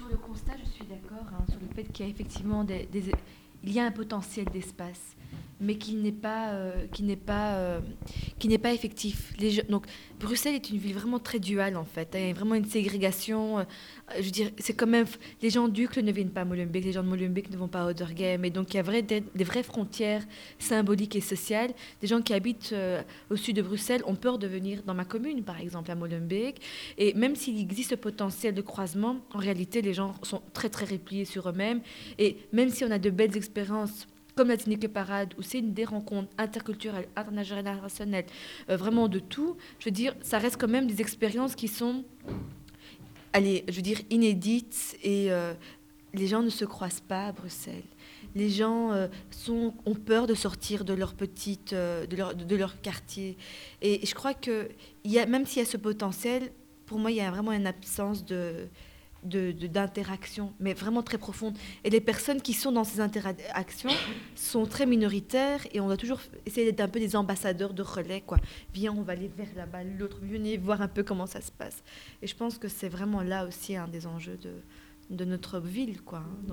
Sur le constat, je suis d'accord, hein, sur le fait qu'il y a effectivement il y a un potentiel d'espace, mais qui n'est pas effectif. Donc, Bruxelles est une ville vraiment très duale en fait. Il y a vraiment une ségrégation. Je veux dire, c'est quand même les gens d'Uccle ne viennent pas à Molenbeek, les gens de Molenbeek ne vont pas à Ouderghem, et donc il y a des vraies frontières symboliques et sociales. Des gens qui habitent au sud de Bruxelles ont peur de venir dans ma commune, par exemple à Molenbeek, et même s'il existe ce potentiel de croisement, en réalité, les gens sont très, très repliés sur eux-mêmes. Et même si on a de belles expériences, comme la Technique Parade, où c'est des rencontres interculturelles, intergénérationnelles, vraiment de tout, je veux dire, ça reste quand même des expériences qui sont, allez, je veux dire, inédites et les gens ne se croisent pas à Bruxelles. Les gens ont peur de sortir de leur de leur quartier. Et je crois que même s'il y a ce potentiel, pour moi, il y a vraiment une absence d'interaction, mais vraiment très profonde. Et les personnes qui sont dans ces interactions sont très minoritaires et on doit toujours essayer d'être un peu des ambassadeurs de relais, quoi. Viens, on va aller vers là-bas, l'autre, venez voir un peu comment ça se passe. Et je pense que c'est vraiment là aussi un des enjeux de notre ville, quoi.